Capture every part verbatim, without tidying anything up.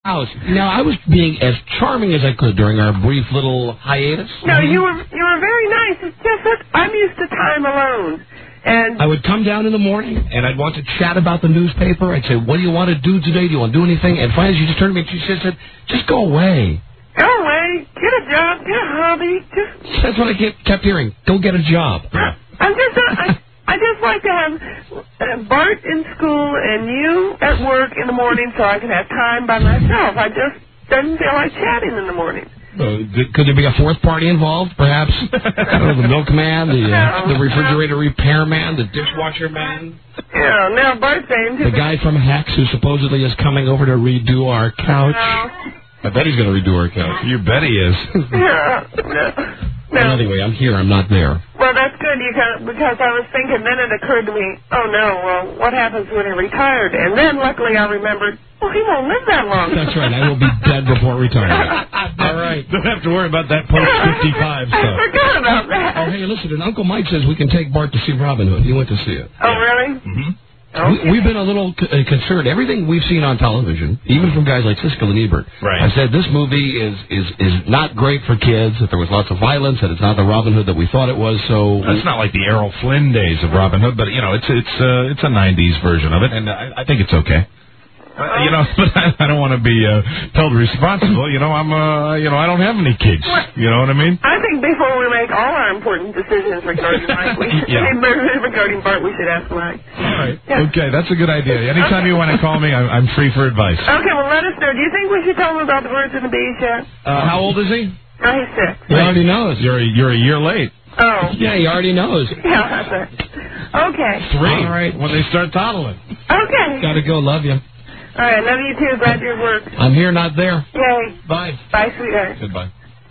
house. Now, I was being as charming as I could during our brief little hiatus. No, you were you were very nice. It's just that I'm used to time alone. And I would come down in the morning, and I'd want to chat about the newspaper. I'd say, what do you want to do today? Do you want to do anything? And finally, she just turned to me and she said, just go away. Go away. Get a job. Get a hobby. Just. That's what I kept, kept hearing. Go get a job. Yeah. I'm just. Uh, I, I just like to have uh, Bart in school and you at work in the morning so I can have time by myself. I just doesn't feel like chatting in the morning. Uh, could there be a fourth party involved, perhaps? I don't know, the milkman, the, uh, the refrigerator repairman, the dishwasher man? Yeah, now Bart's saying... The guy from Hacks who supposedly is coming over to redo our couch. No. I bet he's going to redo our couch. You bet he is. Yeah. No. No. Well, anyway, I'm here. I'm not there. Well, that's good you got, because I was thinking, then it occurred to me, oh, no, well, what happens when he retired? And then, luckily, I remembered, well, he won't live that long. That's right. I will be dead before retirement. All right. Don't have to worry about that post fifty-five stuff. I forgot about that. Oh, hey, listen, and Uncle Mike says we can take Bart to see Robin Hood. He went to see it. Oh, really? Mm-hmm. Okay. We, we've been a little c- uh, concerned. Everything we've seen on television, even from guys like Siskel and Ebert, right. have said this movie is, is, is not great for kids, that there was lots of violence, that it's not the Robin Hood that we thought it was. So it's not like the Errol Flynn days of Robin Hood, but, you know, it's it's uh, it's a nineties version of it, and I, I think it's okay. Uh, you know, but I, I don't want to be uh, held responsible. You know, I'm, uh, you know, I don't have any kids. You know what I mean? I think before we make all our important decisions regarding Mike, we should, yeah. regarding Bart, we should ask Mike. All right. Yeah. Okay, that's a good idea. Anytime okay. you want to call me, I'm, I'm free for advice. Okay, well, let us know. Do you think we should tell him about the birds and the bees yet? Uh, how old is he? Oh, he's six. He already knows. You're a, you're a year late. Oh. Yeah, he already knows. Yeah, that's it. Okay. Three. All right. When they start toddling. Okay. Gotta go. Love you. All right, love you too. Glad you work. I'm here, not there. Yay. Bye. Bye, sweetheart. Goodbye.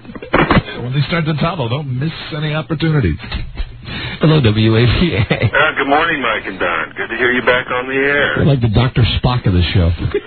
When they start to toddle, don't miss any opportunities. Hello, W A V A. Uh, good morning, Mike and Don. Good to hear you back on the air. You're like the Doctor Spock of the show.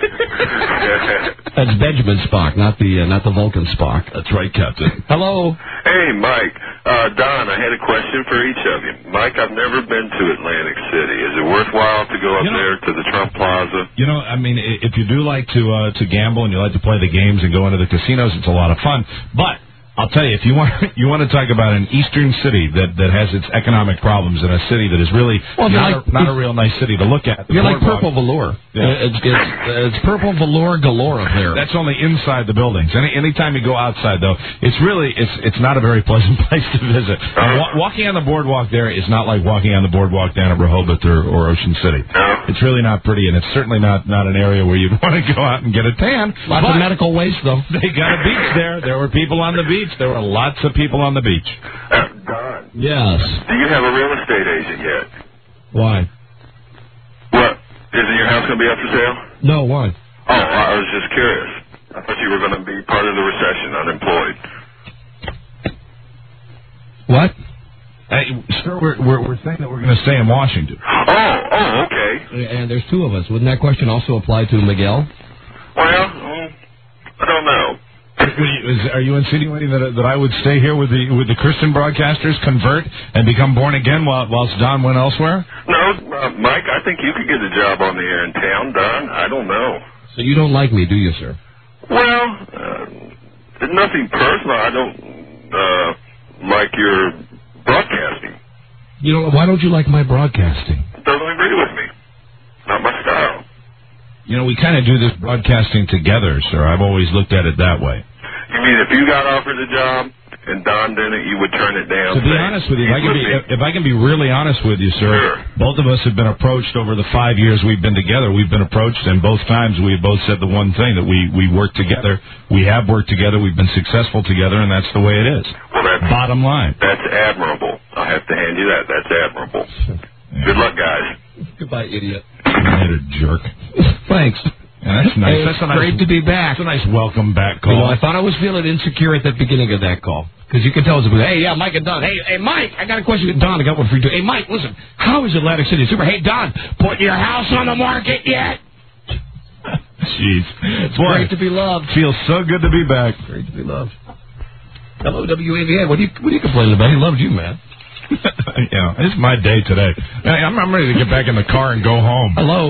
That's Benjamin Spock, not the uh, not the Vulcan Spock. That's right, Captain. Hello. Hey, Mike. Uh, Don, I had a question for each of you. Mike, I've never been to Atlantic City. Is it worthwhile to go up You know, there to the Trump Plaza? You know, I mean, i- if you do like to uh, to gamble and you like to play the games and go into the casinos, it's a lot of fun. But I'll tell you, if you want you want to talk about an eastern city that, that has its economic problems and a city that is really well, not, like, a, not a real nice city to look at. You're like boardwalk. purple velour. Yeah. Uh, It's, it's, uh, it's purple velour galore up there. That's only inside the buildings. Any anytime you go outside, though, it's really it's it's not a very pleasant place to visit. And wa- walking on the boardwalk there is not like walking on the boardwalk down at Rehoboth or, or Ocean City. No. It's really not pretty, and it's certainly not not an area where you'd want to go out and get a tan. Lots but of medical waste, though. They got a beach there. There were people on the beach. There were lots of people on the beach. Uh, Don, Yes. do you have a real estate agent yet? Why? What? Isn't your house going to be up for sale? No, why? Oh, I was just curious. I thought you were going to be part of the recession, unemployed. What? Hey, sir, we're, we're, we're saying that we're going to stay in Washington. Oh, oh, okay. And there's two of us. Wouldn't that question also apply to Miguel? Well, mm, I don't know. Is, are you insinuating that that I would stay here with the with the Christian broadcasters, convert, and become born again while whilst Don went elsewhere? No, uh, Mike, I think you could get a job on the air in town, Don. I don't know. So you don't like me, do you, sir? Well, uh, it's nothing personal. I don't uh, like your broadcasting. You know, why don't you like my broadcasting? Doesn't agree with me. Not my style. You know, we kind of do this broadcasting together, sir. I've always looked at it that way. You mean if you got offered a job and Don didn't, you would turn it down? To be honest with you, if I can be, if I can be really honest with you, sir, Sure. both of us have been approached over the five years we've been together. We've been approached, and both times we have both said the one thing, that we, we work together. We have worked together. We've been successful together, and that's the way it is. Well, that's, Bottom line. that's admirable. I have to hand you that. That's admirable. Yeah. Good luck, guys. Goodbye, idiot. You're a jerk. Thanks. Yeah, that's nice. Hey, That's a nice, great to be back. That's a nice welcome back call. You know, I thought I was feeling insecure at the beginning of that call. Because you can tell us, hey, yeah, Mike and Don. Hey, hey, Mike, I got a question. Don, I got one for you too. Hey, Mike, listen, how is Atlantic City Super? Hey, Don, put your house on the market yet? Jeez. It's Boy, great to be loved. Feels so good to be back. Great to be loved. Hello, W A V A. What are you, what are you complaining about? He loves you, man. Yeah, it's my day today. I'm, I'm ready to get back in the car and go home. Hello.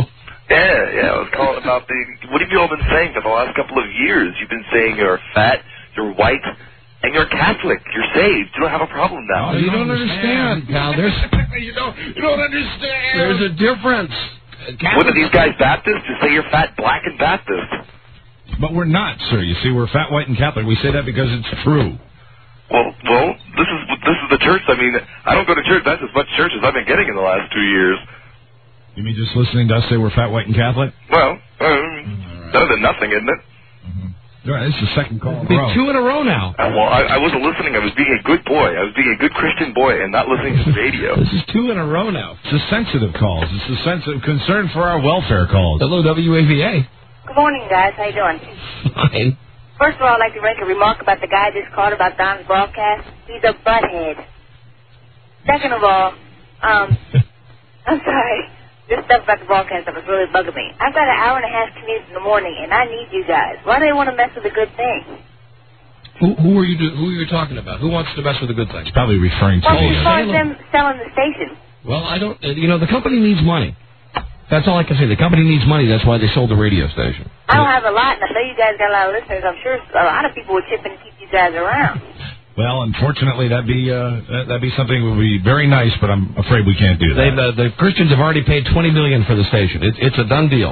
Yeah, yeah, I was calling about the... What have you all been saying for the last couple of years? You've been saying you're fat, you're white, and you're Catholic. You're saved. You don't have a problem now. Oh, you, you don't understand, pal. There's you don't you don't understand. There's a difference. Catholic... What are these guys, Baptists? Just say you're fat, black, and Baptist. But we're not, sir. You see, we're fat, white, and Catholic. We say that because it's true. Well, well, this is this is the church. I mean, I don't go to church. That's as much church as I've been getting in the last two years. You mean just listening to us say we're fat, white, and Catholic? Well, um, right. Better than nothing, isn't it? Mm-hmm. All right, this is the second call in a Be row. two in a row now. Uh, well, I, I wasn't listening. I was being a good boy. I was being a good Christian boy and not listening to the radio. This is two in a row now. It's the sensitive calls. It's the sensitive concern for our welfare calls. Hello, W A V A. Good morning, guys. How you doing? Fine. First of all, I'd like to make a remark about the guy just called about Don's broadcast. He's a butthead. Second of all, um, I'm sorry. This stuff about the broadcast stuff is really bugging me. I've got an hour and a half commute in the morning, and I need you guys. Why do they want to mess with a good thing? Who, who are you? Do, who are you talking about? Who wants to mess with a good thing? It's probably referring to Well, the... as far as them selling the station. Well, I don't... Uh, you know, the company needs money. That's all I can say. The company needs money. That's why they sold the radio station. I don't have a lot, and I know you guys got a lot of listeners. I'm sure a lot of people would chip in to keep you guys around. Well, unfortunately, that'd be uh, that'd be something that would be very nice, but I'm afraid we can't do that. They've, uh, the Christians have already paid twenty million dollars for the station. It, it's a done deal.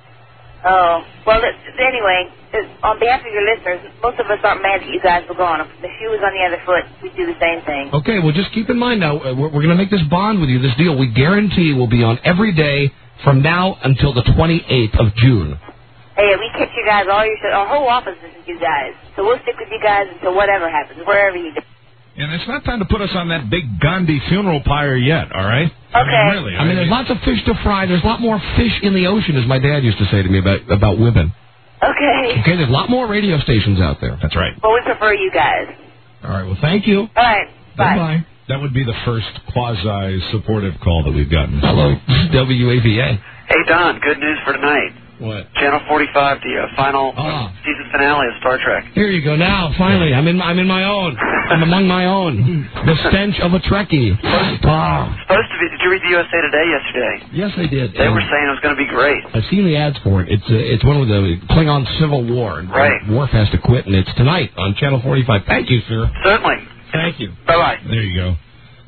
Oh, well, it, anyway, it, on behalf of your listeners, most of us aren't mad that you guys were gone. If the shoe was on the other foot, we'd do the same thing. Okay, well, just keep in mind now, uh, we're, we're going to make this bond with you, this deal. We guarantee will be on every day from now until the twenty-eighth of June. Hey, we catch you guys, all your, our whole office listens to you guys. So we'll stick with you guys until whatever happens, wherever you go. And it's not time to put us on that big Gandhi funeral pyre yet, all right? Okay. I mean, really. I mean, there's lots of fish to fry. There's a lot more fish in the ocean, as my dad used to say to me about, about women. Okay. Okay, there's a lot more radio stations out there. That's right. Well, we prefer you guys. All right, well, thank you. All right, bye. Bye-bye. That would be the first quasi-supportive call that we've gotten. Hello, W A V A. Hey, Don, good news for tonight. What? Channel forty-five, the uh, final Ah. season finale of Star Trek. Here you go. Now, finally, I'm in. I'm in my own. I'm among my own. The stench of a Trekkie. Ah. Supposed to be. Did you read the U S A Today yesterday? Yes, I did. They And were saying it was going to be great. I've seen the ads for it. It's uh, it's one of the Klingon Civil War. And Right. Worf has to quit, and it's tonight on Channel forty-five. Thank you, sir. Certainly. Thank you. Bye bye. There you go.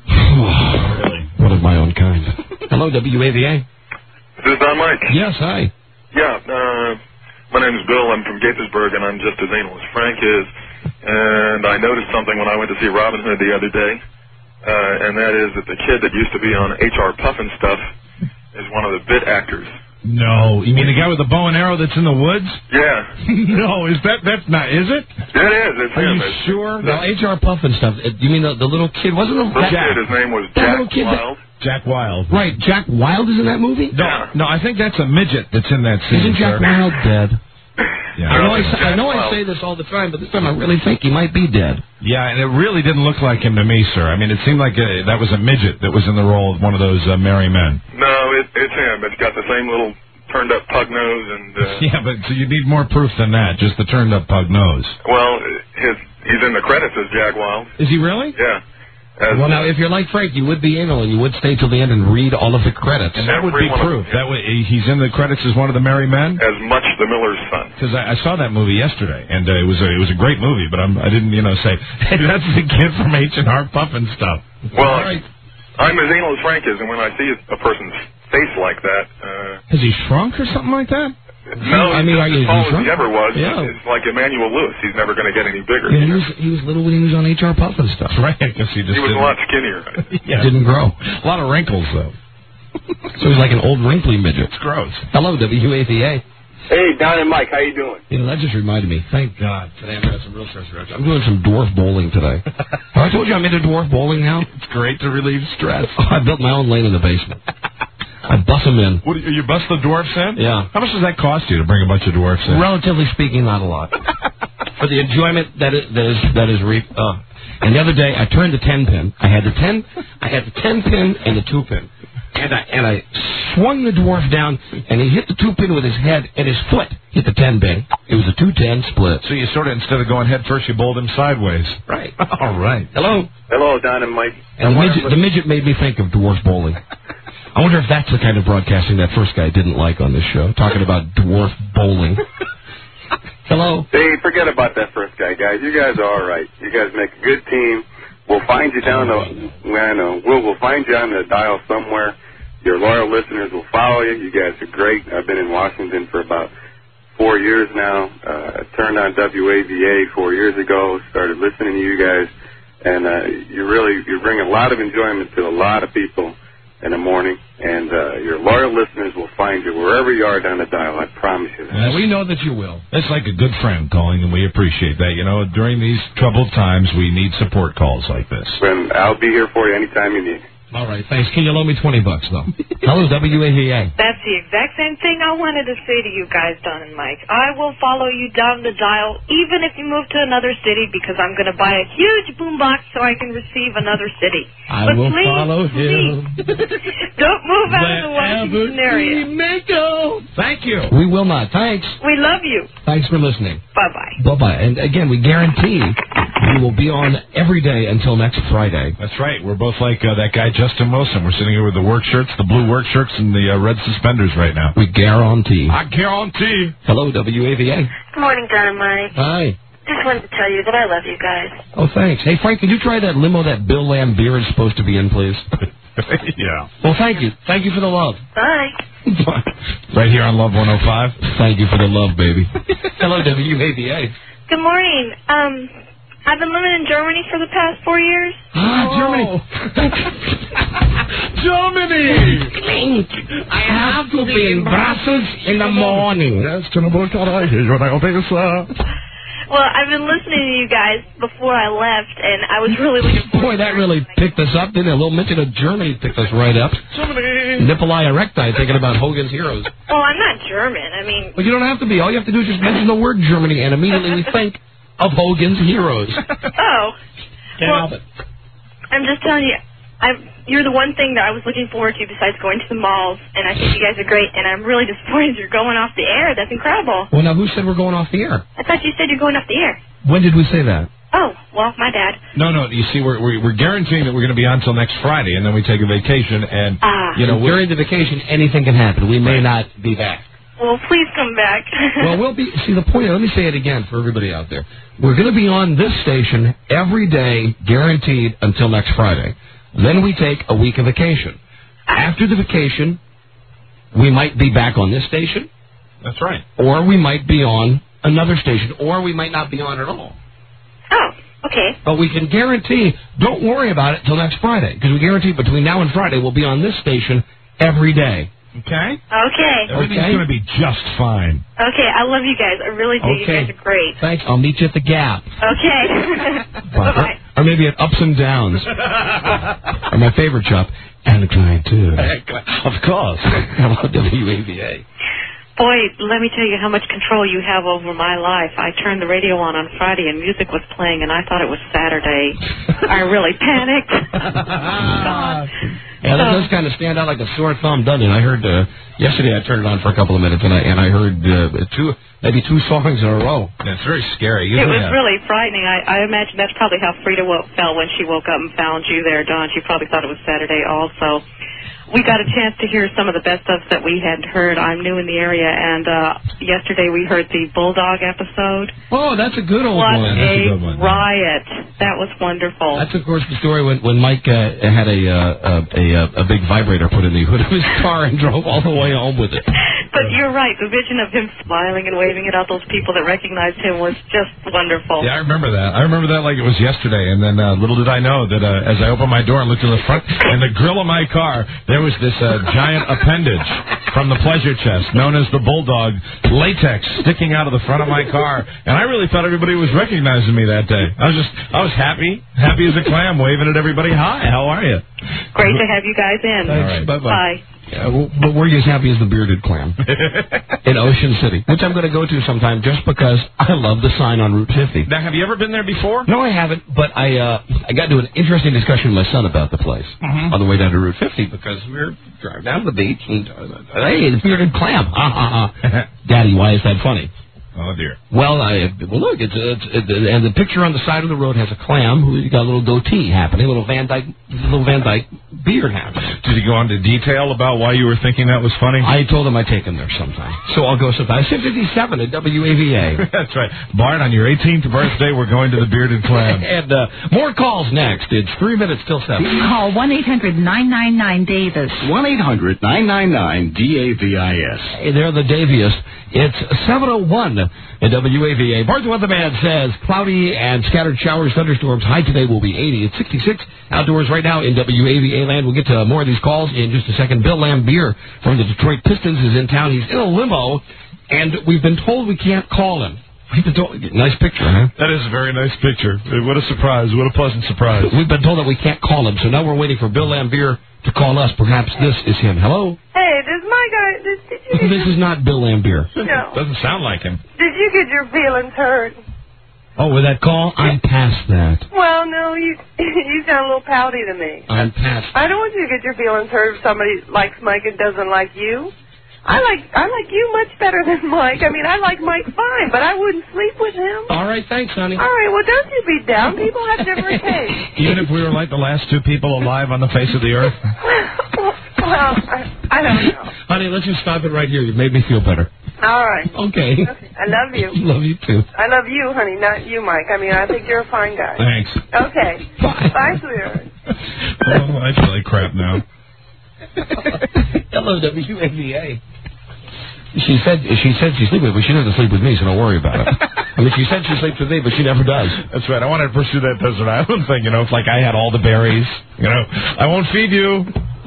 Really? One of my own kind. Hello, W A V A. This is Don Mike. Yes, hi. Yeah, uh, my name is Bill. I'm from Gaithersburg, and I'm just as anal as Frank is. And I noticed something when I went to see Robin Hood the other day, uh, and that is that the kid that used to be on H R Puffin stuff is one of the bit actors. No, you mean the guy with the bow and arrow that's in the woods? Yeah. No, is that that's not? Is it? It is. It's Are him. you It's, sure? Now, H R Puffin stuff. uh, You mean the, the little kid? Wasn't it? Little Jack? kid, his name was That Jack little kid that- Wild. Jack Wild. Right, Jack Wild is in that movie? No, no, I think that's a midget that's in that scene. Isn't Jack sir. Wild dead? Yeah. I know I, say, I know Jack I say this all the time, but this time I really think he might be dead. Yeah, and it really didn't look like him to me, sir. I mean, it seemed like uh that was a midget that was in the role of one of those uh, merry men. No, it, it's him. It's got the same little turned up pug nose and. Uh, Yeah, but so you need more proof than that. Just the turned up pug nose. Well, his he's in the credits as Jack Wild. Is he really? Yeah. As, Well, now, if you're like Frank, you would be anal and you would stay till the end and read all of the credits. And that would be Every one of proof. them. That way, he's in the credits as one of the merry men. as much the Miller's son. Because I, I saw that movie yesterday, and uh, it was a, it was a great movie. But I'm, I didn't, you know, say, hey, that's the kid from H and R Puffin stuff. Well, All right. I'm as anal as Frank is, and when I see a person's face like that, uh, Has he shrunk or something like that? no, I mean, are you- he's as tall he's as he drunk? ever was. Yeah. It's like Emmanuel Lewis. He's never going to get any bigger. Yeah, he was he was little when he was on H R Puffin stuff. Right, I guess he just He was a didn't. lot skinnier. Yeah. Didn't grow. A lot of wrinkles, though. So he's like an old wrinkly midget. It's gross. Hello, W A V A. Hey, Don and Mike, how you doing? You know, that just reminded me. Thank God. Today I'm going to have some real stress reduction. I'm doing some dwarf bowling today. Have I told you I'm into dwarf bowling now? It's great to relieve stress. Oh, I built my own lane in the basement. I bust them in. What, you bust the dwarfs in? Yeah. How much does that cost you to bring a bunch of dwarfs in? Relatively speaking, not a lot. For the enjoyment that is that is that is re- uh. And the other day, I turned the ten pin. I had the ten, I had the ten pin and the two pin, and I and I swung the dwarf down, and he hit the two pin with his head, and his foot hit the ten pin. It was a two ten split. So you sort of, instead of going head first, you bowled him sideways. Right. All right. Hello. Hello, Don and Mike. And the midget, the midget made me think of dwarf bowling. I wonder if that's the kind of broadcasting that first guy didn't like on this show, talking about dwarf bowling. Hello? Hey, forget about that first guy, guys. You guys are all right. You guys make a good team. We'll find you down the, I know, we'll, we'll find you on the dial somewhere. Your loyal listeners will follow you. You guys are great. I've been in Washington for about four years now. Uh, turned on W A V A four years ago, started listening to you guys, and uh, you really, you bring a lot of enjoyment to a lot of people in the morning, and uh, your loyal listeners will find you wherever you are down the dial. I promise you that. And we know that you will. It's like a good friend calling, and we appreciate that. You know, during these troubled times, we need support calls like this. And I'll be here for you anytime you need. All right, thanks. Can you loan me twenty bucks, though? Hello, W A V A. That's the exact same thing I wanted to say to you guys, Don and Mike. I will follow you down the dial, even if you move to another city, because I'm going to buy a huge boombox so I can receive another city. I but will please, follow him. Please, don't move out of the Washington area. We may go. Thank you. We will not. Thanks. We love you. Thanks for listening. Bye-bye. Bye-bye. And again, we guarantee we will be on every day until next Friday. That's right. We're both like uh, that guy Justin Wilson. We're sitting here with the work shirts, the blue work shirts, and the uh, red suspenders right now. We guarantee. I guarantee. Hello, W A V A. Good morning, Don and Mike. Hi. Just wanted to tell you that I love you guys. Oh, thanks. Hey, Frank, could you try that limo that Bill Lambier is supposed to be in, please? Yeah. Well, thank you. Thank you for the love. Bye. Right here on Love one oh five. Thank you for the love, baby. Hello, W A V A. Good morning. Um, I've been living in Germany for the past four years. Ah, Oh. Germany. Germany! I have to be in Brussels in the morning. Yes, to the book what I always uh Well, I've been listening to you guys before I left, and I was really looking forward Boy, that really picked us up, didn't it? A little mention of Germany picked us right up. Germany! Nippoli erecti, thinking about Hogan's Heroes. Well, I'm not German. I mean, But you don't have to be. All you have to do is just mention the word Germany, and immediately we think of Hogan's Heroes. oh. Can't well, help it. I'm just telling you, I'm, you're the one thing that I was looking forward to besides going to the malls, and I think you guys are great, and I'm really disappointed you're going off the air. That's incredible. Well, now, who said we're going off the air? I thought you said you're going off the air. When did we say that? Oh, well, my bad. No, no. You see, we're we're, we're guaranteeing that we're going to be on until next Friday, and then we take a vacation. And Ah. you know, we're, during the vacation, anything can happen. We may not be back. Well, please come back. Well, we'll be. See, the point. Let me say it again for everybody out there. We're going to be on this station every day, guaranteed until next Friday. Then we take a week of vacation. After the vacation, we might be back on this station, that's right. or we might be on another station, or we might not be on at all. Oh, okay. But we can guarantee, don't worry about it till next Friday, because we guarantee between now and Friday we'll be on this station every day. Okay. Okay. Everything's Okay. going to be just fine. Okay, I love you guys. I really do. Okay. You guys are great. Thanks. I'll meet you at the Gap. Okay. Bye-bye. Or maybe at Ups and Downs. Or my favorite shop, and the client too. Of course. Hello, W A V A. Boy, let me tell you how much control you have over my life. I turned the radio on on Friday and music was playing and I thought it was Saturday. I really panicked. God. Yeah, that does kind of stand out like a sore thumb, doesn't it? I heard uh, yesterday. I turned it on for a couple of minutes, and I and I heard uh, two, maybe two songs in a row. That's very scary. It was Yeah. really frightening. I, I imagine that's probably how Frida woke, felt when she woke up and found you there, Don. She probably thought it was Saturday also. We got a chance to hear some of the best stuff that we had heard. I'm new in the area, and uh, yesterday we heard the Bulldog episode. Oh, that's a good old What one. a, That's a good one. riot. That was wonderful. That's, of course, the story when, when Mike uh, had a, uh, a, a a big vibrator put in the hood of his car and drove all the way home with it. But you're right. The vision of him smiling and waving at all those people that recognized him was just wonderful. Yeah, I remember that. I remember that like it was yesterday. And then uh, little did I know that uh, as I opened my door and looked in the front, in the grill of my car, there was this uh, giant appendage from the pleasure chest known as the Bulldog latex sticking out of the front of my car. And I really thought everybody was recognizing me that day. I was just, I was happy, happy as a clam, waving at everybody. Hi, how are you? Great to have you guys in. All right. Bye-bye. Bye. Yeah, well, but we're as happy as the bearded clam in Ocean City, which I'm going to go to sometime just because I love the sign on Route fifty. Now, have you ever been there before? No, I haven't, but I uh, I got into an interesting discussion with my son about the place Mhm. on the way down to Route fifty because we were driving down to the beach and, uh, hey, the bearded clam. Ha, ha, ha. Daddy, why is that funny? Oh, dear. Well, I, well, look, it's, it's it, and the picture on the side of the road has a clam who's got a little goatee happening, a little Van Dyke, little Van Dyke beard habit. Did he go into detail about why you were thinking that was funny? I told him I'd take him there sometime. So I'll go sometime. six fifty-seven at W A V A. That's right. Bart, on your eighteenth birthday, we're going to the Bearded Clam. And uh, more calls next. It's three minutes till seven. Call one eight hundred nine nine nine Davis. one eight hundred nine nine nine D A V I S. Hey, they're the Daviest. It's seven oh one at W A V A. Bart the Weatherman says cloudy and scattered showers, thunderstorms. High today will be eighty. It's sixty-six outdoors right now in W A V A land. We'll get to more of these calls in just a second. Bill Lambier from the Detroit Pistons is in town. He's in a limo, and we've been told we can't call him. We've been told, nice picture, huh? That is a very nice picture. What a surprise. What a pleasant surprise. We've been told that we can't call him, so now we're waiting for Bill Lambier to call us. Perhaps this is him. Hello? Hey, this is my guy. This, did you get This your, is not Bill Lambier. No. Doesn't sound like him. Did you get your feelings hurt? Oh, with that call? I'm past that. Well, no, you you sound a little pouty to me. I'm past I don't want you to get your feelings hurt if somebody likes Mike and doesn't like you. I like I like you much better than Mike. I mean, I like Mike fine, but I wouldn't sleep with him. All right, thanks, honey. All right, well, don't you be down. People have different tastes. Even if we were like the last two people alive on the face of the earth? Well, I, I don't know. Honey, let's just stop it right here. You've made me feel better. All right. Okay. I love you. Love you, too. I love you, honey, not you, Mike. I mean, I think you're a fine guy. Thanks. Okay. Bye. Bye, sweetheart. Oh, I feel like crap now. Hello, W A V A. She said she said she sleep with me, but she doesn't sleep with me, so don't worry about it. I mean, she said she sleeps with me, but she never does. That's right. I wanted to pursue that desert island thing, you know. It's like I had all the berries. You know, I won't feed you.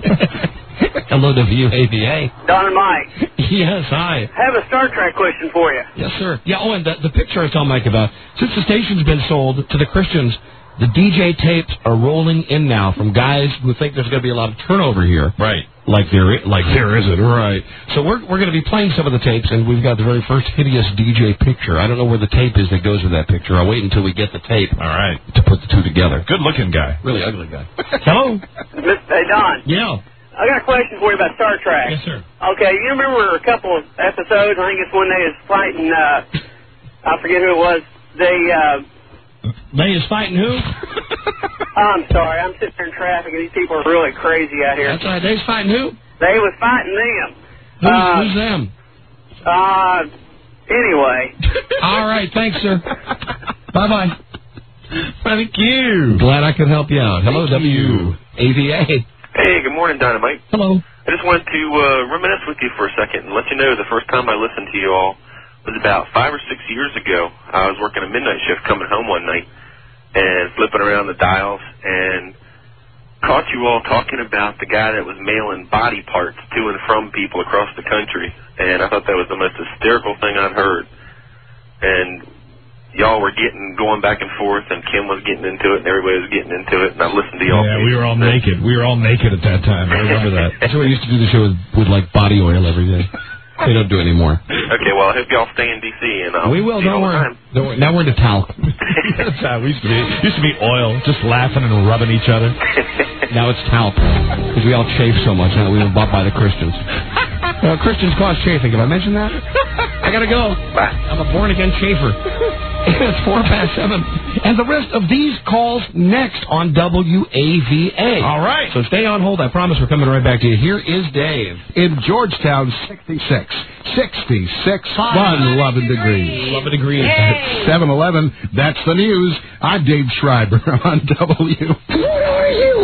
Hello, W A V A. Don and Mike. Yes, hi. I have a Star Trek question for you. Yes, sir. Yeah, oh, and the, the picture I was telling Mike about, since the station's been sold to the Christians, the D J tapes are rolling in now from guys who think there's going to be a lot of turnover here. Right. Like there, like there isn't. Right. So we're we're going to be playing some of the tapes, and we've got the very first hideous D J picture. I don't know where the tape is that goes with that picture. I'll wait until we get the tape. All right. To put the two together. Good-looking guy. Really ugly guy. Hello. Hey, Don. Yeah. I got a question for you about Star Trek. Yes, sir. Okay, you remember a couple of episodes? I think it's when they was fighting. Uh, I forget who it was. They. Uh, They is fighting who? I'm sorry, I'm sitting there in traffic, and these people are really crazy out here. That's right. They's fighting who? They was fighting them. Who's, uh, who's them? Uh, anyway. All right, thanks, sir. Bye-bye. Thank you. Glad I could help you out. Hello, Thank W A V A. Hey, good morning, Dynamite. Hello. I just wanted to uh, reminisce with you for a second and let you know the first time I listened to you all was about five or six years ago. I was working a midnight shift coming home one night and flipping around the dials and caught you all talking about the guy that was mailing body parts to and from people across the country. And I thought that was the most hysterical thing I'd heard. And y'all were getting, going back and forth, and Kim was getting into it, and everybody was getting into it, and I listened to y'all. Yeah, we were all naked. We were all naked at that time. I remember that. That's why we used to do the show with, with like, body oil every day. They don't do it anymore. Okay, well, I hope y'all stay in D C and I'll we will. see you Don't all the worry. time. Don't worry. Now we're into talc. That's how we used to be. It used to be oil, just laughing and rubbing each other. Now it's talc because we all chafe so much now that we were bought by the Christians. Uh, Christians cause chafing. Have I mentioned that? I gotta go. Bye. I'm a born again chafer. It's four past seven, and the rest of these calls next on W A V A. All right. So stay on hold. I promise we're coming right back to you. Here is Dave. In Georgetown, sixty-six. sixty-six. Fun, eleven degrees. eleven degrees. At seven eleven, that's the news. I'm Dave Schreiber on W. Who are you?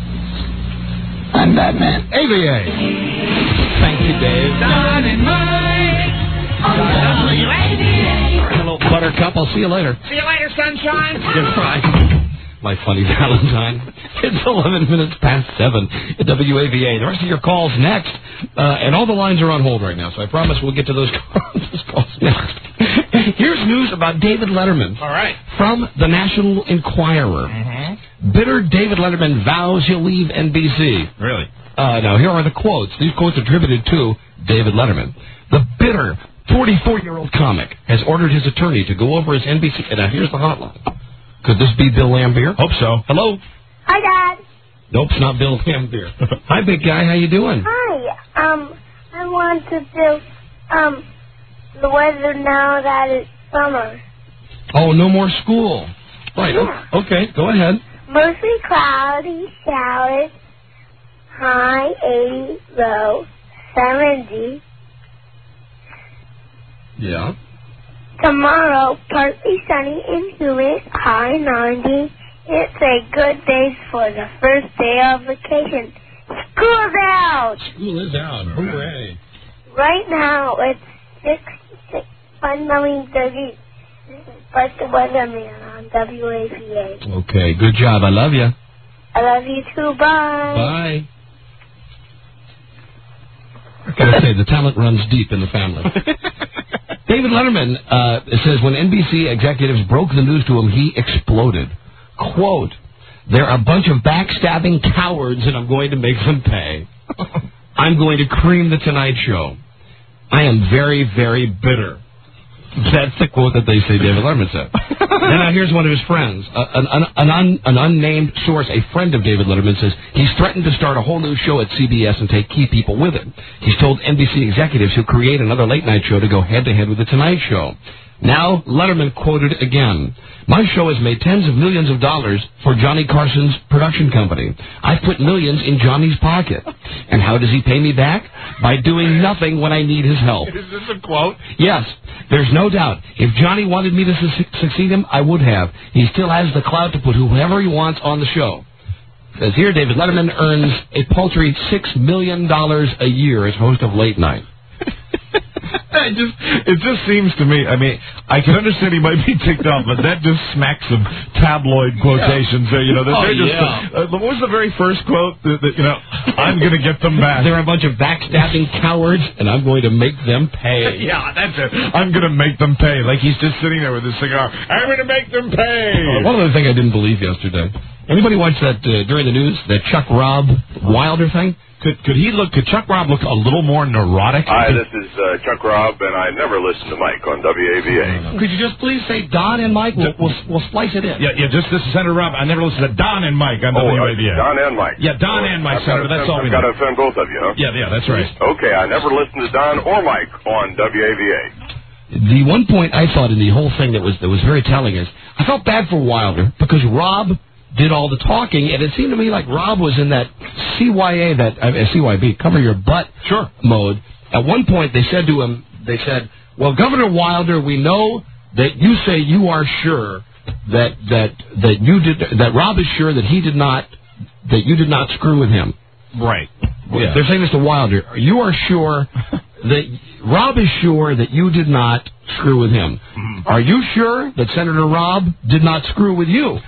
I'm Batman. A V A. Thank you, Dave. Don and Mike on W A V A. Hello, Buttercup. I'll see you later. See you later, sunshine. Goodbye. My funny Valentine. It's eleven minutes past seven at W A V A. The rest of your calls next. Uh, and all the lines are on hold right now, so I promise we'll get to those calls, those calls next. Here's news about David Letterman. All right. From the National Enquirer. Mm-hmm. Bitter David Letterman vows he'll leave N B C. Really? Uh, now, here are the quotes. These quotes are attributed to David Letterman. The bitter forty-four-year-old comic has ordered his attorney to go over his N B C... Now, here's the hotline. Could this be Bill Lambier? Hope so. Hello? Hi, Dad. Nope, it's not Bill Lambier. Hi, big guy. How you doing? Hi. Um, I want to do um the weather now that it's summer. Oh, no more school. Right. Yeah. Okay, go ahead. Mostly cloudy, showers, high eighty, low seventy. Yeah. Tomorrow, partly sunny and humid, high ninety. It's a good day for the first day of vacation. School's out! School is out. Hooray. Right now, it's sixty-six, fundamentally thirty. This is Bart the Weatherman on W A V A. Okay, good job. I love you. I love you too. Bye. Bye. I gotta say, the talent runs deep in the family. David Letterman uh, says when N B C executives broke the news to him, he exploded. Quote, "They're a bunch of backstabbing cowards, and I'm going to make them pay. I'm going to cream the Tonight Show. I am very, very bitter." That's the quote that they say David Letterman said. And now here's one of his friends. Uh, an, an, an, un, an unnamed source, a friend of David Letterman, says he's threatened to start a whole new show at C B S and take key people with him. He's told N B C executives he'll create another late-night show to go head-to-head with The Tonight Show. Now, Letterman quoted again, "My show has made tens of millions of dollars for Johnny Carson's production company. I've put millions in Johnny's pocket. And how does he pay me back? By doing nothing when I need his help." Is this a quote? Yes, there's no doubt. If Johnny wanted me to su- succeed him, I would have. He still has the clout to put whoever he wants on the show. Says here, David Letterman earns a paltry six million dollars a year as host of Late Night. It just, it just seems to me, I mean, I can understand he might be ticked off, but that just smacks of tabloid quotations. Yeah. You know, they're, Oh, they're just, yeah. uh, what was the very first quote? That, that, you know, I'm going to get them back. They're a bunch of backstabbing cowards, and I'm going to make them pay. Yeah, that's it. I'm going to make them pay. Like he's just sitting there with his cigar. I'm going to make them pay. Uh, one other thing I didn't believe yesterday. Anybody watch that uh, during the news, that Chuck Robb Wilder thing? Could could he look? Could Chuck Robb look a little more neurotic? Hi, this is uh, Chuck Robb, and I never listen to Mike on W A V A. Could you just please say Don and Mike? We'll, we'll, we'll splice it in. Yeah, yeah. Just this is Senator Robb. I never listen to Don and Mike on Oh, W A V A. uh, Don and Mike. Yeah, Don and Mike, I've Senator. gotta That's offend- all we I've got know. to offend both of you, huh? Yeah, yeah. That's right. Okay, I never listened to Don or Mike on W A V A. The one point I thought in the whole thing that was that was very telling is I felt bad for Wilder because Rob did all the talking, and it seemed to me like Rob was in that C Y A, that uh, C Y B, cover your butt sure. mode. At one point, they said to him, they said, "Well, Governor Wilder, we know that you say you are sure that that that you did that Rob is sure that he did not that you did not screw with him." Right. Yeah. They're saying this to Wilder. You are sure that Rob is sure that you did not screw with him. Mm-hmm. Are you sure that Senator Rob did not screw with you?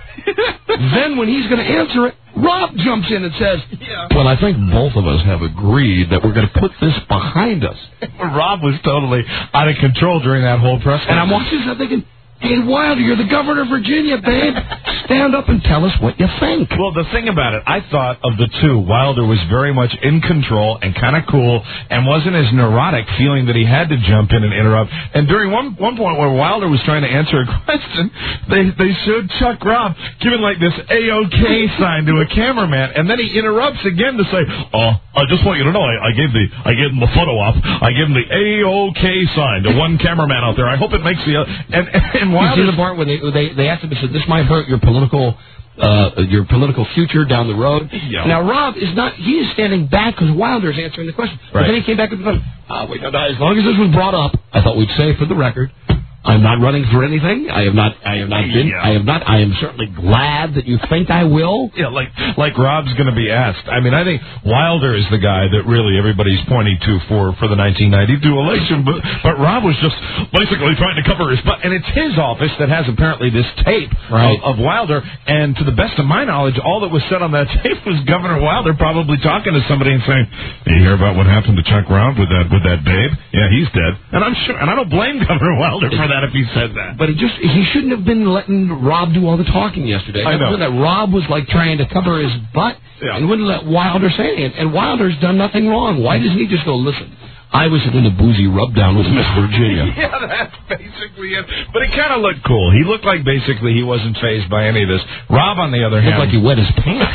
Then when he's going to answer it, Rob jumps in and says, yeah. "Well, I think both of us have agreed that we're going to put this behind us." Rob was totally out of control during that whole press conference. And I'm watching this and I'm thinking, "Hey, Wilder, you're the governor of Virginia, babe. Stand up and tell us what you think." Well, the thing about it, I thought of the two, Wilder was very much in control and kind of cool and wasn't as neurotic, feeling that he had to jump in and interrupt. And during one one point where Wilder was trying to answer a question, they they showed Chuck Robb giving like this A-OK sign to a cameraman, and then he interrupts again to say, "Oh, I just want you to know, I, I gave the I gave him the photo op. I gave him the A-OK sign to one cameraman out there. I hope it makes the uh, and and." You see the part where they they they asked him, they said, "This might hurt your political uh, your political future down the road." Yeah. Now Rob is not; he is standing back because Wilder's answering the question. Right. But then he came back with the question. Uh, wait, no, no, as long as this was brought up, I thought we'd say for the record, I'm not running for anything. I have not. I have not been. Yeah. I have not. I am certainly glad that you think I will. Yeah, like like Rob's going to be asked. I mean, I think Wilder is the guy that really everybody's pointing to for, for the nineteen ninety-two election. But but Rob was just basically trying to cover his butt, and it's his office that has apparently this tape right. of, of Wilder. And to the best of my knowledge, all that was said on that tape was Governor Wilder probably talking to somebody and saying, "You hear about what happened to Chuck Robb with that with that babe? Yeah, he's dead." And I'm sure, and I don't blame Governor Wilder for that if he said that. But it just he shouldn't have been letting Rob do all the talking yesterday. I know. That Rob was like trying to cover his butt yeah. and wouldn't let Wilder say anything. And Wilder's done nothing wrong. Why doesn't he just go, "Listen, I was in a boozy rub down with Miss Virginia"? Yeah, that's basically it. But it kind of looked cool. He looked like basically he wasn't fazed by any of this. Rob, on the other He hand, looked like he wet his pants.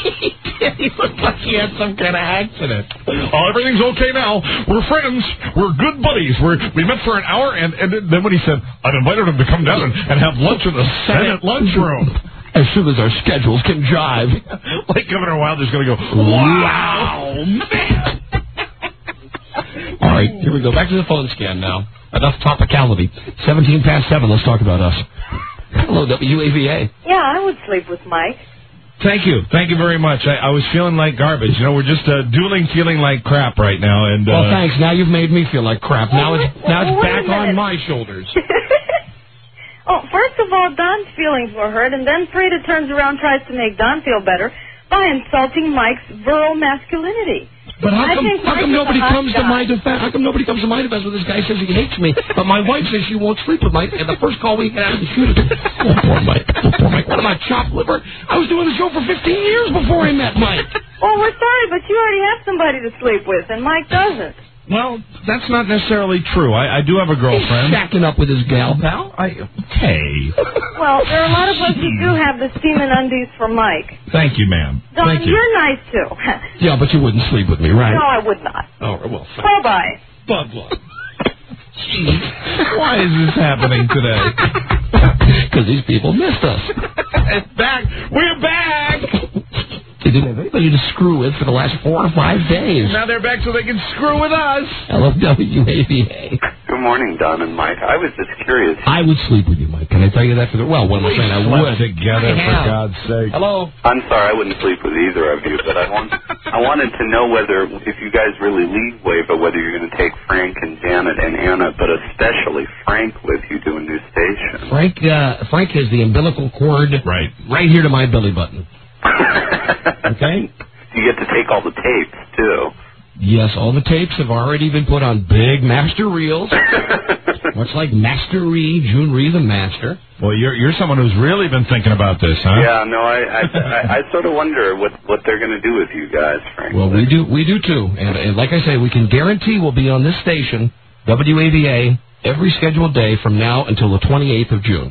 He looked like he had some kind of accident. Oh, everything's okay now. We're friends. We're good buddies. We're, we met for an hour, and, and then when he said, I've invited him to come down and, and have lunch in the Senate lunchroom. as soon as our schedules can jive. Like Governor Wilder's going to go, wow, man. All right, here we go. Back to the phone scan now. Enough topicality. seventeen past seven. Let's talk about us. Hello, W A V A. Yeah, I would sleep with Mike. Thank you. Thank you very much. I, I was feeling like garbage. You know, we're just uh, dueling feeling like crap right now. And uh, well, thanks. Now you've made me feel like crap. Now it's, now it's Well, wait a back on minute. my shoulders. Oh, first of all, Don's feelings were hurt, and then Frida turns around and tries to make Don feel better by insulting Mike's virile masculinity. But how I come, think how Mike come is a nobody hot comes to guy. my defense? How come nobody comes to my defense when this guy says he hates me? But my wife says she won't sleep with Mike, and the first call we get out of the shoot is, oh, poor Mike, oh, poor Mike. What am I, chopped liver? I was doing the show for fifteen years before I met Mike. Well, we're sorry, but you already have somebody to sleep with, and Mike doesn't. well, that's not necessarily true. I, I do have a girlfriend. He's shacking up with his gal pal. I, okay. Well, there are a lot of us who do have the steaming undies for Mike. Thank you, ma'am. Don, Thank you. you're nice, too. Yeah, but you wouldn't sleep with me, right? No, I would not. Oh, well, fine. Bye-bye. Bye-bye. Why is this happening today? Because these people missed us. It's back. We're back. They didn't have anybody to screw with for the last four or five days. Now they're back so they can screw with us. Hello, W A V A. Good morning, Don and Mike. I was just curious. I would sleep with you, Mike. Can I tell you that for the... Well, what am I saying? I Slept would. together, I for have. God's sake. Hello? I'm sorry, I wouldn't sleep with either of you, but I want I wanted to know whether, if you guys really leave Wava, whether you're going to take Frank and Janet and Anna, but especially Frank with you to a new station. Frank, uh, Frank has the umbilical cord right, right here to my belly button. Okay? You get to take all the tapes, too. Yes, all the tapes have already been put on big master reels. Much like Master Ree, June Ree the Master. Well, you're you're someone who's really been thinking about this, huh? Yeah, no, I I, I, I sort of wonder what, what they're going to do with you guys, Frank. Well, we do we do too. And, and like I say, we can guarantee we'll be on this station, W A V A, every scheduled day from now until the twenty-eighth of June.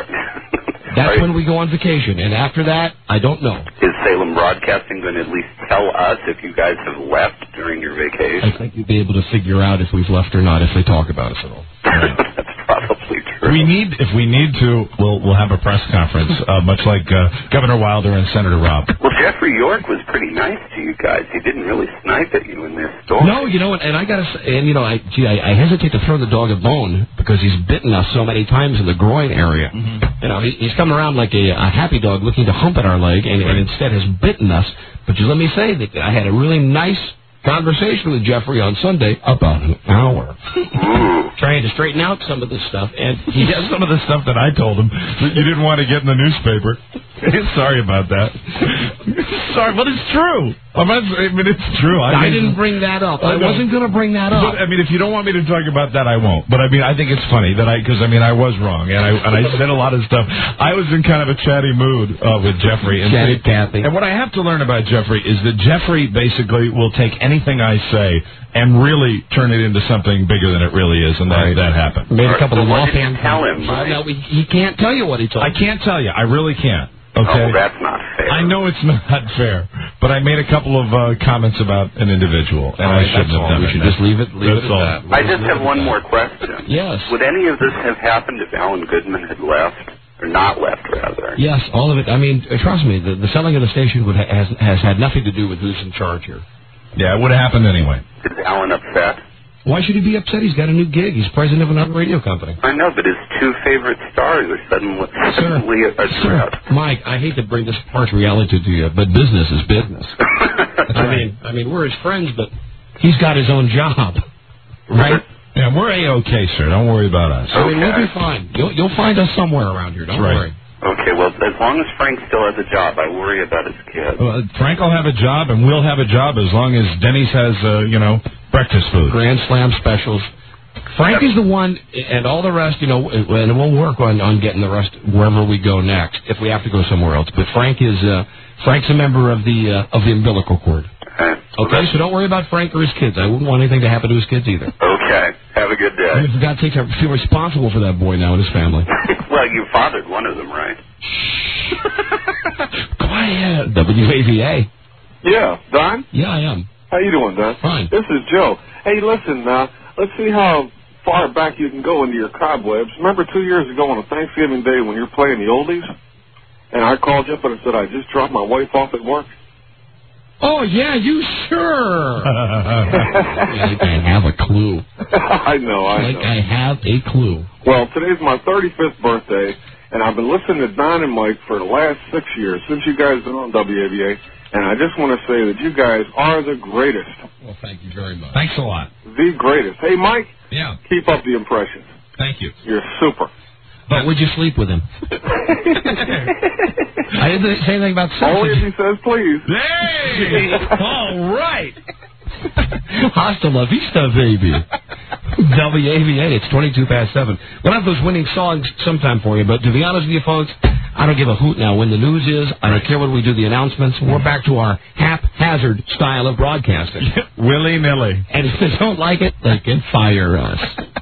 That's when we go on vacation. And after that, I don't know. Is Salem Broadcasting going to at least tell us if you guys have left during your vacation? I think you'd be able to figure out if we've left or not if they talk about us at all. That's probably true. We need, if we need to, we'll we'll have a press conference, uh, much like uh, Governor Wilder and Senator Robb. Well, Jeffrey York was pretty nice to you guys. He didn't really snipe at you in this story. No, you know what? And I gotta say, and you know, I gee, I, I hesitate to throw the dog a bone because he's bitten us so many times in the groin area. Mm-hmm. You know, he, he's come around like a, a happy dog looking to hump at our leg, and, and instead has bitten us. But just let me say that I had a really nice conversation with Jeffrey on Sunday, about an hour, trying to straighten out some of this stuff. And he has some of the stuff that I told him that you didn't want to get in the newspaper. Sorry about that. Sorry, but it's true. I'm not, I mean, it's true. I, I mean, didn't bring that up. I, I know. wasn't going to bring that up. But, I mean, if you don't want me to talk about that, I won't. But I mean, I think it's funny that I, because I mean, I was wrong, and I and I said a lot of stuff. I was in kind of a chatty mood uh, with Jeffrey. And Chatty Cathy. And what I have to learn about Jeffrey is that Jeffrey basically will take anything I say and really turn it into something bigger than it really is, and that Right. that happened. Made a couple so of what did you offhand tell him, comments. Mike? No, he, he can't tell you what he told I me. can't tell you. I really can't. Okay. Oh, that's not fair. I know it's not fair, but I made a couple of uh, comments about an individual, and All I right, shouldn't that's have all. done We it. should just leave it. Leave That's it at all. that. I just have one more question. Yes. Would any of this have happened if Alan Goodman had left, or not left, rather? Yes, all of it. I mean, uh, trust me, the, the selling of the station would ha- has has had nothing to do with who's in charge here. Yeah, it would have happened anyway. Is Alan upset? Why should he be upset? He's got a new gig. He's president of another radio company. I know, but his two favorite stars are suddenly, suddenly a Sir, threat. Mike, I hate to bring this harsh reality to you, but business is business. I mean, I mean, we're his friends, but he's got his own job, right? Yeah, we're A-okay, sir. Don't worry about us. I mean, we'll be fine. You'll, you'll find us somewhere around here. Don't Right. worry. Okay, well, as long as Frank still has a job, I worry about his kids. Well, Frank will have a job, and we'll have a job as long as Denny's has, uh, you know, breakfast food. Grand Slam specials. Frank is the one, and all the rest, you know, and we'll work on, on getting the rest wherever we go next, if we have to go somewhere else. But Frank is, uh, Frank's a member of the, uh, of the umbilical cord. Okay. Okay, so don't worry about Frank or his kids. I wouldn't want anything to happen to his kids either. Okay. Have a good day. You've got to take, feel responsible for that boy now and his family. Well, you fathered one of them, right? Quiet. W A V A. Yeah, Don? Yeah, I am. How you doing, Don? Fine. This is Joe. Hey, listen, uh, let's see how far back you can go into your cobwebs. Remember two years ago on a Thanksgiving Day when you're playing the oldies? and I called you up and I said I just dropped my wife off at work. Oh, yeah, you sure? Like I have a clue. I know, I like know. I have a clue. Well, today's my thirty-fifth birthday, and I've been listening to Don and Mike for the last six years, since you guys been on W A V A, and I just want to say that you guys are the greatest. Well, thank you very much. Thanks a lot. The greatest. Hey, Mike. Yeah. Keep up the impressions. Thank you. You're super. But would you sleep with him? I didn't say anything about sex. Only if he says please. Hey! All right. Hasta la vista, baby. W A V A, it's twenty-two past seven. We'll have those winning songs sometime for you, but to be honest with you folks, I don't give a hoot now when the news is. I don't care when we do the announcements. We're back to our haphazard style of broadcasting. Willy-nilly. And if they don't like it, they can fire us.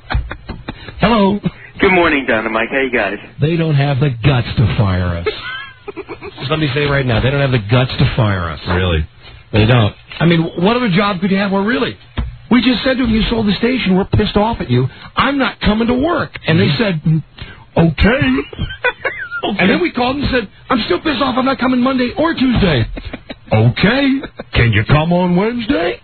Hello. Good morning, Don and Mike. How you guys? They don't have the guts to fire us. Just let me say right now, they don't have the guts to fire us. Really? They don't. I mean, what other job could you have where really? We just said to them, you sold the station, we're pissed off at you. I'm not coming to work. And they said, okay. Okay. And then we called and said, I'm still pissed off, I'm not coming Monday or Tuesday. Okay. Can you come on Wednesday?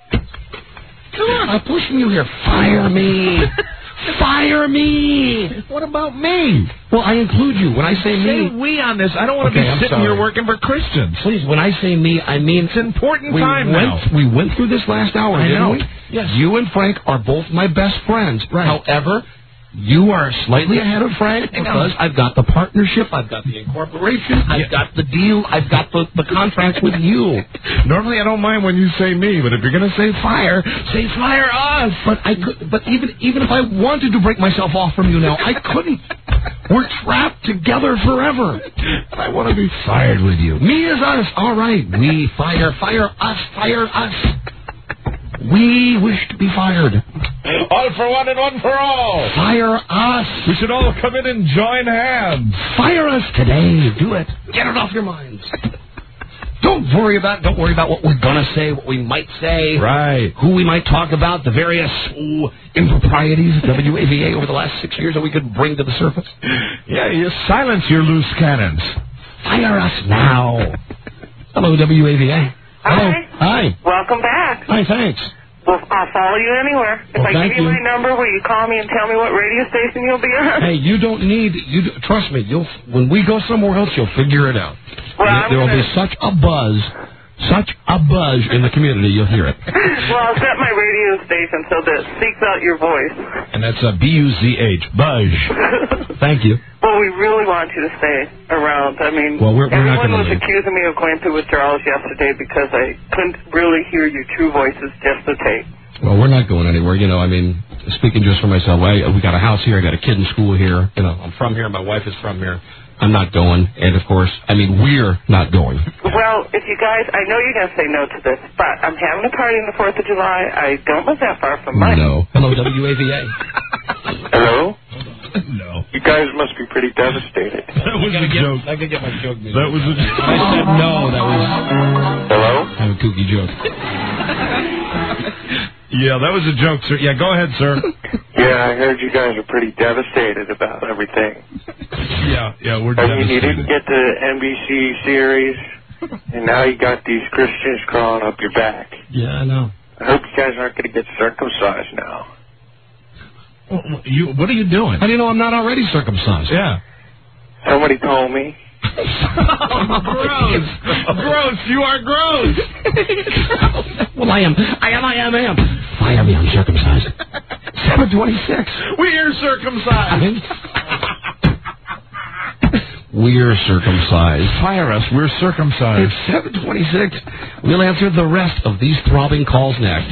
Come on, I'm pushing you here. Fire me. Fire me. What about me? Well, I include you. When I say me... Say we on this. I don't want to Okay, be I'm sitting sorry. here working for Christians. Please, when I say me, I mean... It's an important we time went, now. We went through this last hour, I didn't know. we? Yes. You and Frank are both my best friends. Right. However, you are slightly ahead of Frank because I've got the partnership, I've got the incorporation, I've Yeah. got the deal, I've got the, the contract with you. Normally I don't mind when you say me, but if you're going to say fire, say fire us. But I could, but even even if I wanted to break myself off from you now, I couldn't. We're trapped together forever. I want to be fired with you. Me is us. All right. We fire, fire us, fire us. We wish to be fired. All for one and one for all. Fire us. We should all come in and join hands. Fire us today. Do it. Get it off your minds. Don't worry about don't worry about what we're gonna say, what we might say, Right. who we might talk about, the various ooh, improprieties of W A V A over the last six years that we could bring to the surface. Yeah, you silence your loose cannons. Fire us now. Hello, W A V A. Hello. Hi. Hi. Welcome back. Hi, thanks. Well, I'll follow you anywhere. If Well, I thank give you, you. my number, will you call me and tell me what radio station you'll be on? Hey, you don't need you. d- Trust me. You'll when we go somewhere else, you'll figure it out. Well, there I'm there will gonna- be such a buzz, such a buzz in the community. You'll hear it. Well, I'll set my radio station so that it seeks out your voice. And that's a B U Z H. Buzz. Thank you. Well, we really want you to stay around. I mean, Well, we're- we're not everyone gonna was leave. accusing me of going through withdrawals yesterday because I couldn't really hear your true voices, just the tape. Well, we're not going anywhere. You know, I mean, speaking just for myself, I, we got a house here. I got a kid in school here. You know, I'm from here. My wife is from here. I'm not going. And, of course, I mean, we're not going. Well, if you guys, I know you're going to say no to this, but I'm having a party on the fourth of July. I don't live that far from mine. No. Hello, W A V A. Hello? No. You guys must be pretty devastated. That was a joke. I could get my joke music. That was a joke. I said no. That was Hello? kind of a kooky joke. Yeah, that was a joke, sir. Yeah, go ahead, sir. Yeah, I heard you guys are pretty devastated about everything. Yeah, yeah, we're I mean, you didn't devastated. get the N B C series, and now you got these Christians crawling up your back. Yeah, I know. I hope you guys aren't going to get circumcised now. You, what are you doing? How do you know I'm not already circumcised? Yeah. Somebody told me. Gross. Gross. You are gross. Well, I am. I am. I am. I am. Fire me. I'm circumcised. seven twenty-six. We're circumcised. We're circumcised. Fire us. We're circumcised. It's seven twenty-six. We'll answer the rest of these throbbing calls next.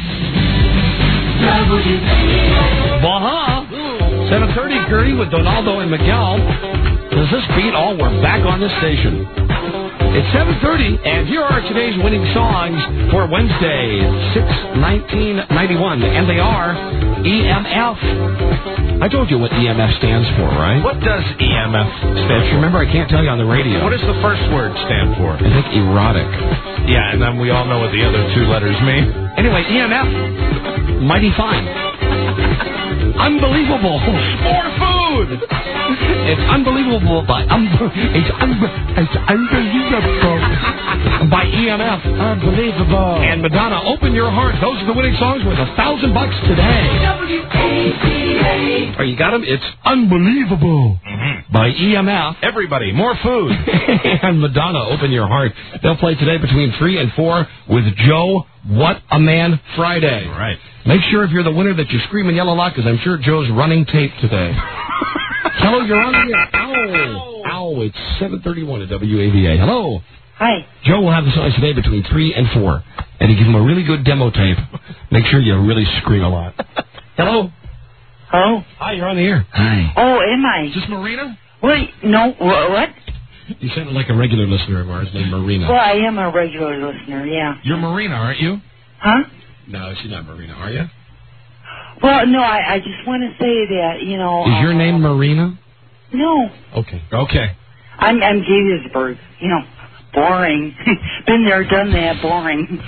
Baha. seven thirty, Gertie, with Donaldo and Miguel. Does this beat all? We're back on this station. It's seven thirty, and here are today's winning songs for Wednesday, six nineteen ninety-one, and they are E M F. I told you what E M F stands for, right? What does E M F stand for? Remember, I can't tell you on the radio. What does the first word stand for? I think erotic. Yeah, and then we all know what the other two letters mean. Anyway, E M F, mighty fine. Unbelievable. More food. It's unbelievable by um, it's, un- it's unbelievable by E M F. Unbelievable. And Madonna, Open Your Heart. Those are the winning songs worth a thousand bucks today. W A V A. Oh, you got them? It's Unbelievable mm-hmm. by E M F. Everybody, more food. And Madonna, Open Your Heart. They'll play today between three and four with Joe What a Man Friday. All right. Make sure if you're the winner that you scream and yell a lot, because I'm sure Joe's running tape today. Hello, you're on the air. Ow. Ow, it's seven thirty-one at W A V A. Hello. Hi. Joe will have the songs today between three and four. And you give him a really good demo tape. Make sure you really scream a lot. Hello. Hello. Hi, you're on the air. Hi. Oh, am I? Is this Marina? Wait, no, wh- what? You sounded like a regular listener of ours named Marina. Well, I am a regular listener, yeah. You're Marina, aren't you? Huh? No, she's not Marina, are you? Well, no, I, I just want to say that, you know... Is your uh, name Marina? No. Okay. Okay. I'm, I'm Gaithersburg. You know, boring. Been there, done that, boring.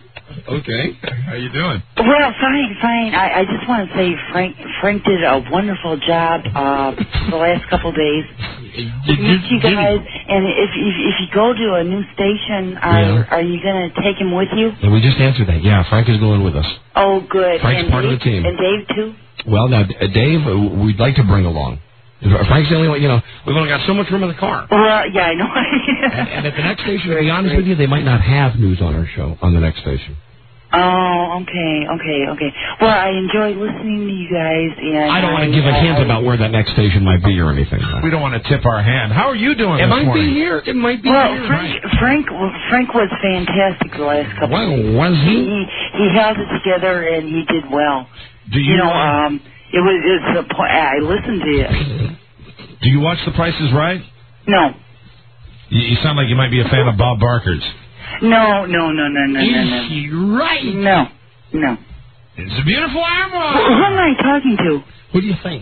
Okay. How you doing? Well, fine, fine. I, I just want to say Frank Frank did a wonderful job uh, the last couple of days. Meet you guys, and if, if if you go to a new station, are Yeah. are you going to take him with you? And we just answered that. Yeah, Frank is going with us. Oh, good. Frank's and part of Dave, the team. And Dave too. Well, now, D- uh, Dave, uh, we'd like to bring along. Frank's the only one, you know, we've only got so much room in the car. Well, yeah, I know. and, and at the next station, to be honest with you, they might not have news on our show on the next station. Oh, okay, okay, okay. Well, I enjoy listening to you guys, and I don't want to I, give a I, hint I, about where that next station might be or anything. We don't want to tip our hand. How are you doing It this might morning? be here. It might be Well, here. Frank, Frank, Frank was fantastic the last couple Well, of days. was he? He he held it together and he did well. Do you, You know, uh, um, it was it's a po- I listened to it. do you watch The Price is Right? No, You, you sound like you might be a fan of Bob Barker's. no, no, no, no, no, Is no, no. he right? No, no. It's a beautiful Who, who animal. am I talking to? Who do you think?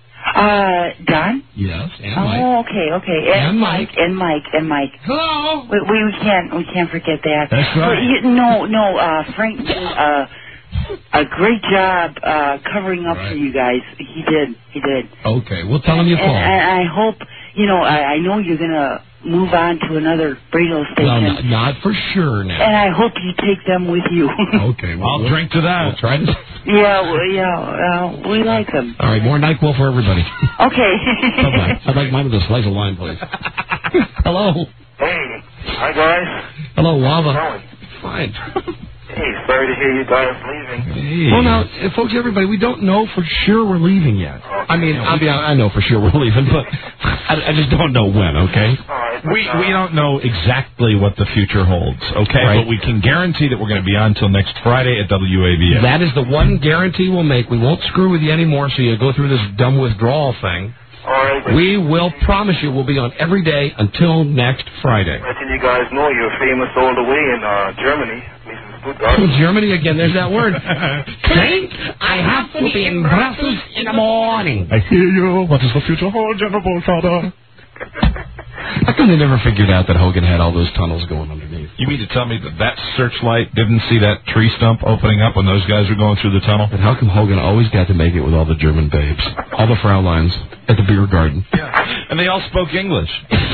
Uh, Don? Yes, and Oh, Mike. okay, okay. And Mike. and Mike, and Mike. Hello. We, we, we can't we can't forget that. That's right. Well, you, no, no. Uh, Frank did uh, a great job uh, covering up Right. for you guys. He did. He did. Okay, we'll tell him you and, called. and I hope you know. I, I know you're gonna move on to another radio station. Well, n- not for sure now. And I hope you take them with you. Okay, well, I'll we'll, drink to that. We'll try to. yeah, well, yeah. Uh, we like them. All right, more NyQuil for everybody. Okay. Bye-bye. I'd like mine with a slice of lime, please. Hello. Hey, hi guys. Hello, Lava. How's it Fine. Hey, sorry to hear you guys leaving. Hey. Well, now, uh, folks, everybody, we don't know for sure we're leaving yet. I mean, I'll be, I know for sure we're leaving, but I, I just don't know when, okay? All right, but, We uh, we don't know exactly what the future holds, okay? Right. But we can guarantee that we're going to be on until next Friday at W A V A. That is the one guarantee we'll make. We won't screw with you anymore, so you go through this dumb withdrawal thing. all right, but We will promise you we'll be on every day until next Friday. letting you guys know you're famous all the way in uh, Germany, at least in Stuttgart. Germany again, there's that word. Think I have to be in Brussels in the morning. I hear you. What does the future hold, General Father? How come they never figured out that Hogan had all those tunnels going underneath? You mean to tell me that that searchlight didn't see that tree stump opening up when those guys were going through the tunnel? And how come Hogan always got to make it with all the German babes? All the Frauleins at the beer garden. Yeah. And they all spoke English.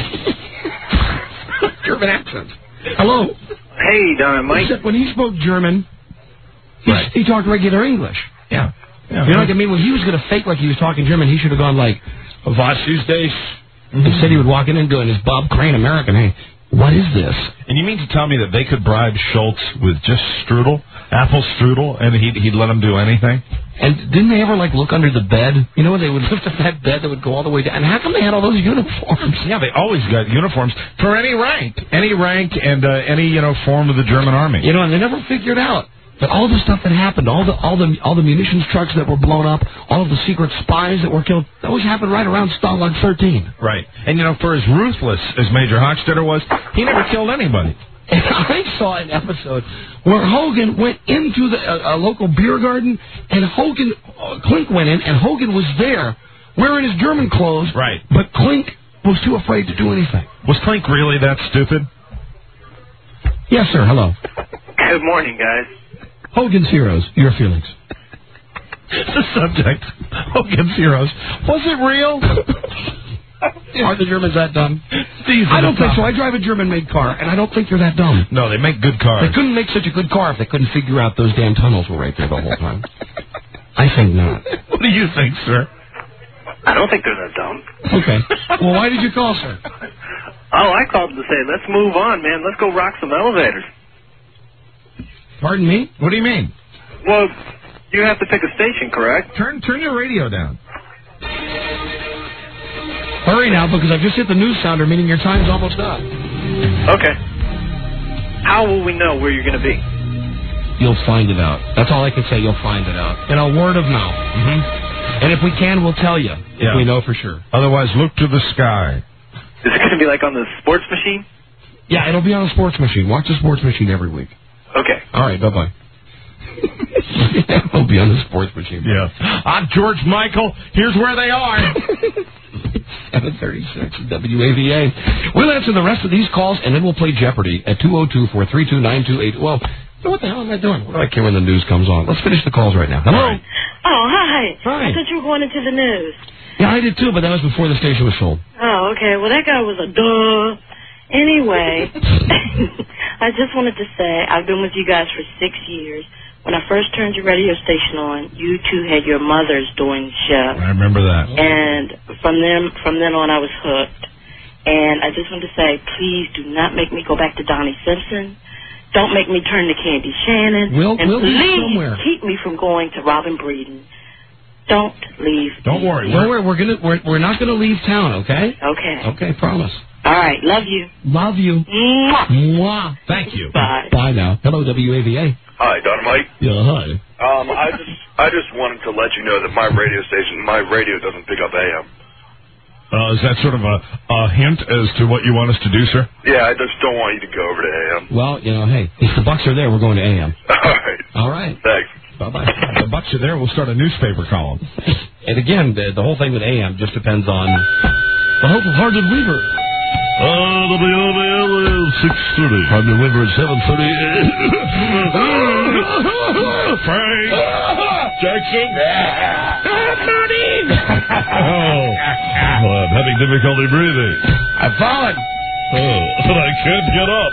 German accents. Hello. Hey, Don, Mike. Except when he spoke German, he, Right. he talked regular English. Yeah. yeah. You know what I mean? When he was going to fake like he was talking German, he should have gone like, Was ist das? Instead, he would walk in and doing his Bob Crane American. Hey, what is this? And you mean to tell me that they could bribe Schultz with just strudel, apple strudel, and he'd, he'd let him do anything? And didn't they ever, like, look under the bed? You know, when they would lift up that bed that would go all the way down. And how come they had all those uniforms? Yeah, they always got uniforms for any rank. Any rank and uh, any, you know, form of the German army. You know, and they never figured out that all the stuff that happened, all the all the all the munitions trucks that were blown up, all of the secret spies that were killed, that always happened right around Stalag thirteen. Right. And, you know, for as ruthless as Major Hochstetter was, he never killed anybody. And I saw an episode where Hogan went into the uh, a local beer garden, and Hogan, uh, Klink went in, and Hogan was there wearing his German clothes. Right. But Klink was too afraid to do anything. Was Klink really that stupid? Yes, sir. Hello. Good morning, guys. Hogan's Heroes. Your feelings. The subject, Hogan's Heroes. Was it real? Are the Germans that dumb? These I don't think so. I drive a German-made car, and I don't think they're that dumb. No, they make good cars. They couldn't make such a good car if they couldn't figure out those damn tunnels were right there the whole time. I think not. What do you think, sir? I don't think they're that dumb. Okay. Well, why did you call, sir? Oh, I called to say, let's move on, man. Let's go rock some elevators. Pardon me? What do you mean? Well, you have to pick a station, correct? Turn turn your radio down. Hurry now, because I've just hit the news sounder, meaning your time's almost up. Okay. How will we know where you're going to be? You'll find it out. That's all I can say. You'll find it out. In a word of mouth. Mm-hmm. And if we can, we'll tell you. If Yeah. we know for sure. Otherwise, look to the sky. Is it going to be like on the sports machine? Yeah, it'll be on a sports machine. Watch the sports machine every week. Okay. All right, bye-bye. It'll be on the sports machine. Yeah. I'm George Michael. Here's where they are. seven thirty-six W A V A. We'll answer the rest of these calls, and then we'll play Jeopardy at two oh two, four three two, nine two eight. Well, what the hell am I doing? What do I care when the news comes on? Let's finish the calls right now. Hello? Oh, hi. Hi. I thought you were going into the news. Yeah, I did too, but that was before the station was sold. Oh, okay. Well, that guy was a duh. Anyway, I just wanted to say I've been with you guys for six years. When I first turned your radio station on, you two had your mothers doing the show. I remember that. And from them, from then on, I was hooked. And I just wanted to say, please do not make me go back to Donnie Simpson. Don't make me turn to Candy Shannon. We'll, and we'll be please somewhere. keep me from going to Robin Breeden. Don't leave. Don't worry. Don't worry. We're gonna. We're, we're not gonna leave town. Okay. Okay. Okay. Promise. All right. Love you. Love you. Mwah. Mwah. Thank you. Bye. Bye now. Hello, W A V A. Hi, Dynamite. Yeah. Hi. Um, I just I just wanted to let you know that my radio station, my radio doesn't pick up A M. Uh, is that sort of a, a hint as to what you want us to do, sir? Yeah, I just don't want you to go over to A M. Well, you know, hey, if the Bucks are there, we're going to A M. All right. All right. Thanks. Bye bye. The Bucks are there. We'll start a newspaper column. And again, the, the whole thing with A M just depends on the Hope-Hearted Weaver. Uh, W O V L is six thirty. Hearted Weaver at seven thirty. Frank Jackson. Oh, well, I'm having difficulty breathing. I've fallen. Oh, but I can't get up.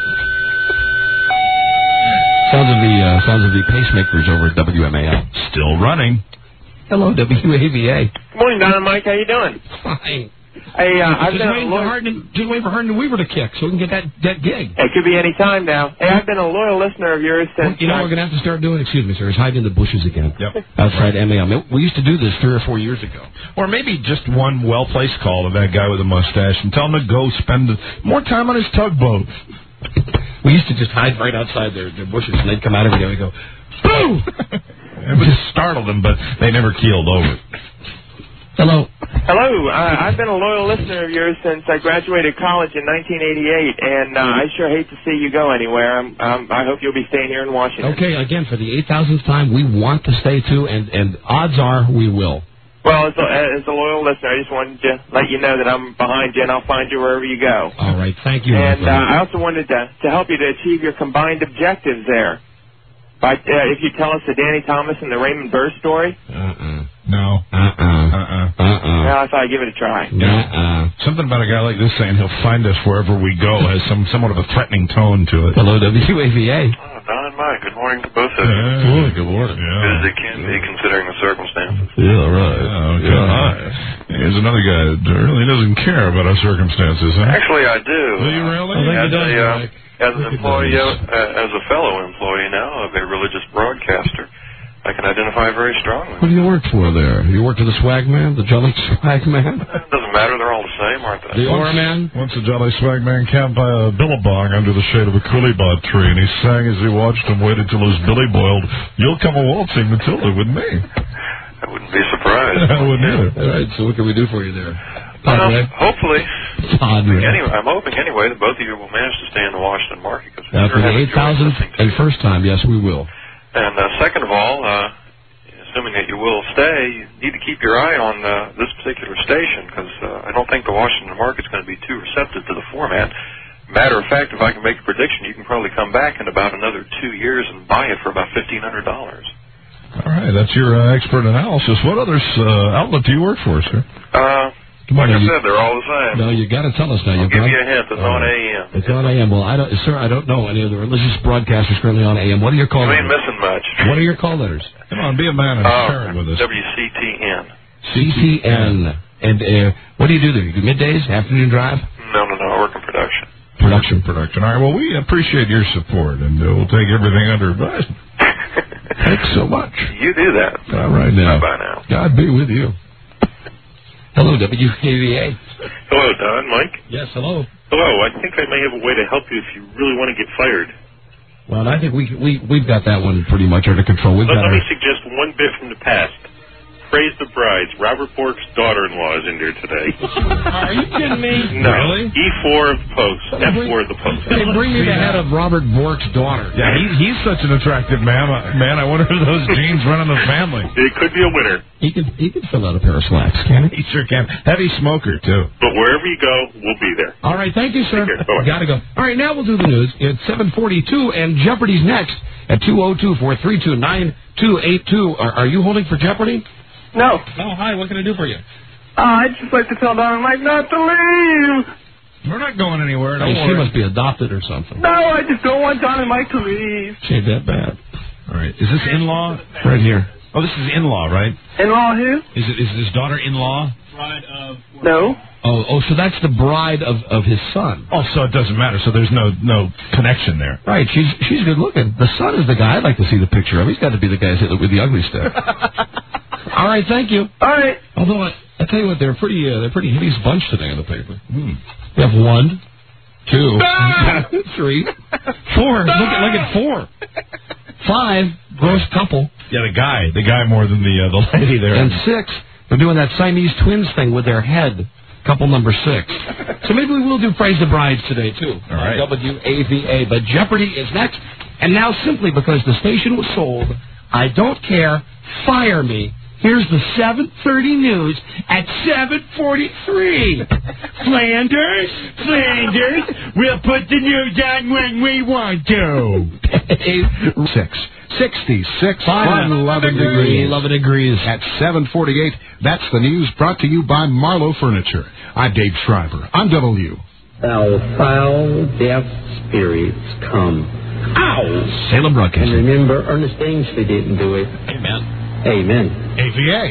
Sounds of the uh, sounds of the pacemakers over at W M A L. Still running. Hello, W A V A. Good morning, Dynamite. How you doing? Fine. Hey, uh, I've Just been a waiting, for loyal... Hardin, just waiting for Hardin Weaver to kick so we can get that, that gig. It could be any time now. Hey, I've been a loyal listener of yours since... You know what we're going to have to start doing? Excuse me, sir. Is hide in the bushes again. Yep. Outside M A L. We used to do this three or four years ago. Or maybe just one well-placed call to that guy with a mustache and tell him to go spend more time on his tugboat. We used to just hide right outside their, their bushes, and they'd come out every day and go, boom! It would startle them, but they never keeled over. Hello. Hello. Uh, I've been a loyal listener of yours since I graduated college in nineteen eighty-eight, and uh, I sure hate to see you go anywhere. I'm, um, I hope you'll be staying here in Washington. Okay, again, for the eight thousandth time, we want to stay, too, and, and odds are we will. Well, as a, as a loyal listener, I just wanted to let you know that I'm behind you, and I'll find you wherever you go. All right, thank you. And uh, my friend. I also wanted to, to help you to achieve your combined objectives there. But uh, if you tell us the Danny Thomas and the Raymond Burr story, Uh-uh. No. Uh-uh. Uh-uh. Uh-uh. well, I thought I'd give it a try. Uh-uh. Something about a guy like this saying he'll find us wherever we go has some somewhat of a threatening tone to it. Hello, W A V A. Oh, Don and Mike, good morning to both of you. Yeah. Good morning. As Yeah. they can be considering the circumstances. Yeah, right. Yeah, okay. Yeah. Here's another guy that really doesn't care about our circumstances, huh? Actually, I do. Do you really? I think As he does, a, uh, Mike. as an employee, uh, as a fellow employee now of a religious broadcaster, I can identify very strongly. What do you work for there? You work for the Swag Man, the Jolly Swag Man? It doesn't matter, they're all the same, aren't they? The Aura Man? Once a jolly swag man camped by a billabong under the shade of a coolibot tree, and he sang as he watched him wait until his billy boiled, "You'll come a waltzing Matilda with me." I wouldn't be surprised. I wouldn't either. All right, so what can we do for you there? Well, Padre? hopefully. Padre. Anyway, I'm hoping anyway that both of you will manage to stay in the Washington market. Cause we Uh, sure for the have eight enjoyed thousandth listening to and you. first time, yes, we will. And uh, second of all, uh, assuming that you will stay, you need to keep your eye on uh, this particular station because uh, I don't think the Washington market's going to be too receptive to the format. Matter of fact, if I can make a prediction, you can probably come back in about another two years and buy it for about fifteen hundred dollars. All right, that's your uh, expert analysis. What other uh, outlet do you work for, sir? Uh, Come like on, I you- said, they're all the same. No, you got to tell us now. I'll You've give got- you a hint. It's All on right. A M. It's on A M. Well, I don't, sir, I don't know any of the religious broadcasters currently on A M. What are your call You ain't letters? missing much. What are your call letters? Come on, be a man and Uh, share it with us. W C T N. C T N. And uh, what do you do there? You do middays, afternoon drive? No, no, no. I work in production. Production, production. All right, well, we appreciate your support, and uh, we'll take everything under advisement. Thanks so much. You do that. All right, now. Bye now. God be with you. Hello, W A V A. Hello, Don, Mike. Yes, hello. Hello. I think I may have a way to help you if you really want to get fired. Well, I think we we we've got that one pretty much under control. We've Let, got let our, me suggest one bit from the past. Praise the Brides. Robert Bork's daughter-in-law is in there today. Are you kidding me? No. Really? E four of the post. F four of the post. They bring me the head of Robert Bork's daughter. Yeah, he, he's such an attractive man. Uh, Man, I wonder if those genes run in the family. It could be a winner. He can he can fill out a pair of slacks, can he? He sure can. Heavy smoker, too. But wherever you go, we'll be there. All right, thank you, sir. Take care. Bye-bye. Gotta go. All right, now we'll do the news. It's seven forty-two, and Jeopardy's next at two oh two, four three two, nine two eight two. Are, are you holding for Jeopardy? No. Oh, hi. What can I do for you? Uh, I'd just like to tell Don and Mike not to leave. We're not going anywhere. Don't Hey, she worry. must be adopted or something. No, I just don't want Don and Mike to leave. She ain't that bad. All right. Is this in-law? Right here. Oh, this is in-law, right? In-law who? Is it is his daughter in-law? No. Oh, oh, so that's the bride of, of his son. Oh, so it doesn't matter. So there's no no connection there. Right, she's she's good looking. The son is the guy I'd like to see the picture of. He's got to be the guy with the ugly stuff. All right, thank you. All right. Although I, I tell you what, they're pretty uh, they're pretty hideous bunch today in the paper. Hmm. We have one, two, three, four. Look at look at four, five gross couple, Yeah, the guy, the guy more than the uh, the lady there. and six. They're doing that Siamese twins thing with their head. Couple number six. So maybe we will do Praise the Brides today, too. All right. On W A V A. But Jeopardy is next. And now, simply because the station was sold, I don't care. Fire me. Here's the seven thirty news at seven forty-three. Flanders, Flanders, we'll put the news on when we want to. Six. sixty-six, Five. eleven degrees. eleven degrees. At seven forty-eight, that's the news brought to you by Marlowe Furniture. I'm Dave Schreiber. I'm W. Thou foul, deaf spirits, come. Ow! Salem And Broadcasting. remember, Ernest Ainsley didn't do it. Amen. Amen. A V A.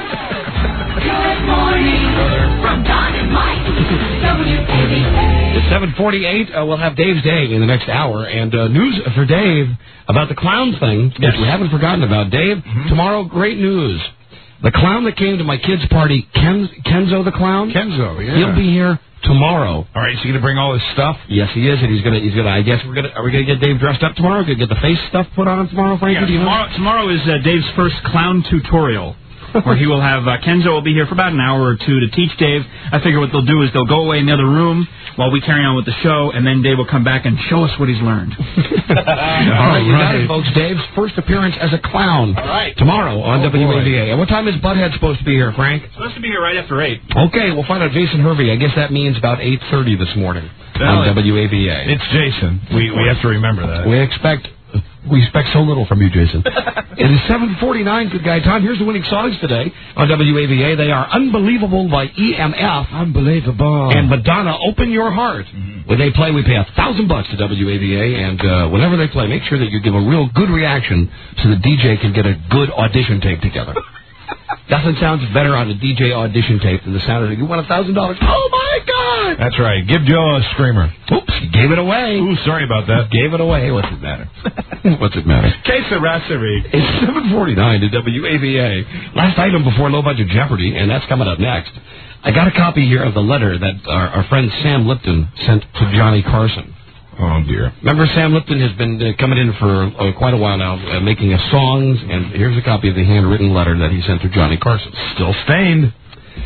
Good morning from Don and Mike. W A V A. It's seven forty-eight. Uh, we'll have Dave's Day in the next hour. And uh, news for Dave about the clown thing, which Yes. we haven't forgotten about. Dave, tomorrow, great news. The clown that came to my kid's party, Ken, Kenzo the clown, Kenzo, yeah. he'll be here tomorrow. All right, so you're gonna bring all this stuff? Yes, he is, and he's gonna. He's gonna. I guess we're gonna. Are we gonna get Dave dressed up tomorrow? Gonna get the face stuff put on tomorrow, Frankie? Yeah, Do you know? tomorrow, tomorrow is uh, Dave's first clown tutorial, where he will have uh, Kenzo will be here for about an hour or two to teach Dave. I figure what they'll do is they'll go away in the other room while we carry on with the show, and then Dave will come back and show us what he's learned. All right, you got it, folks. Dave's first appearance as a clown. All right. Tomorrow on Oh, W A V boy. A. And what time is Butthead supposed to be here, Frank? Supposed to be here right after eight. Okay, we'll find out Jason Hervey. I guess that means about eight thirty this morning Well, on W A V A. It's Jason. We we have to remember that. We expect we expect so little from you, Jason. It is seven forty-nine, good guy time. Here's the winning songs today on W A V A. They are Unbelievable by E M F. Unbelievable. And Madonna, Open Your Heart. When they play, we pay a thousand bucks to W A V A, and uh, whenever they play, make sure that you give a real good reaction so the D J can get a good audition tape together. Nothing sounds better on a D J audition tape than the sound of it. You want a thousand dollars? Oh my God! That's right. Give Joe a screamer. Oops, you gave it away. Ooh, sorry about that. Gave it away. What's it matter? What's it matter? Case of Rasserie. It's seven forty-nine to W A V A. Last item before Low Budget Jeopardy, and that's coming up next. I got a copy here of the letter that our, our friend Sam Lipton sent to Johnny Carson. Oh, dear. Remember, Sam Lipton has been uh, coming in for uh, quite a while now, uh, making us songs, and here's a copy of the handwritten letter that he sent to Johnny Carson. Still stained.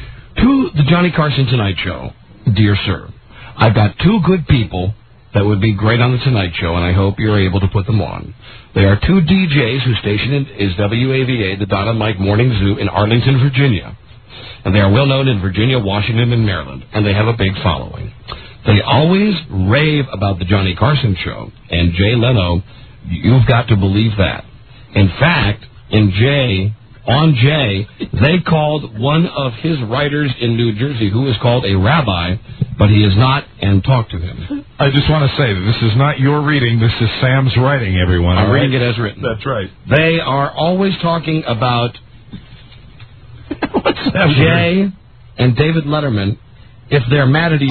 To the Johnny Carson Tonight Show, dear sir, I've got two good people that would be great on the Tonight Show, and I hope you're able to put them on. They are two D Js whose station is W A V A, the Don and Mike Morning Zoo in Arlington, Virginia. And they are well known in Virginia, Washington, and Maryland, and they have a big following. They always rave about the Johnny Carson Show, and Jay Leno, you've got to believe that. In fact, in Jay, on Jay, they called one of his writers in New Jersey, who is called a rabbi, but he is not, and talked to him. I just want to say that this is not your reading. This is Sam's writing, everyone. I'm all reading right? it as written. That's right. They are always talking about What's that Jay and David Letterman if they're mad at each